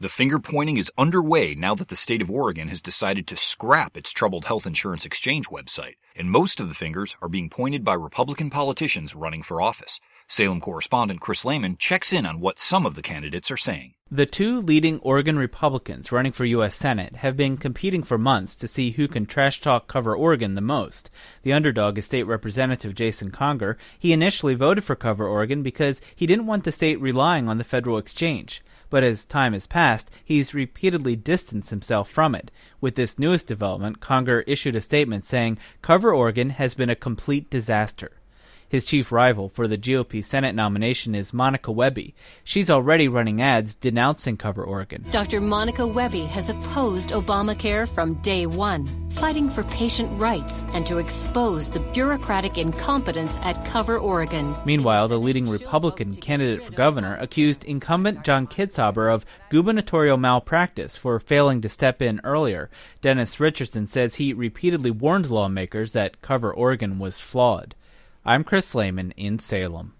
The finger-pointing is underway now that the state of Oregon has decided to scrap its troubled health insurance exchange website, and most of the fingers are being pointed by Republican politicians running for office. Salem correspondent Chris Lehman checks in on what some of the candidates are saying. The two leading Oregon Republicans running for U.S. Senate have been competing for months to see who can trash-talk Cover Oregon the most. The underdog is State Representative Jason Conger. He initially voted for Cover Oregon because he didn't want the state relying on the federal exchange. But as time has passed, he's repeatedly distanced himself from it. With this newest development, Conger issued a statement saying Cover Oregon has been a complete disaster. His chief rival for the GOP Senate nomination is Monica Webby. She's already running ads denouncing Cover Oregon. Dr. Monica Webby has opposed Obamacare from day one, fighting for patient rights and to expose the bureaucratic incompetence at Cover Oregon. Meanwhile, the leading Republican candidate for governor accused incumbent John Kitzhaber of gubernatorial malpractice for failing to step in earlier. Dennis Richardson says he repeatedly warned lawmakers that Cover Oregon was flawed. I'm Chris Lehman in Salem.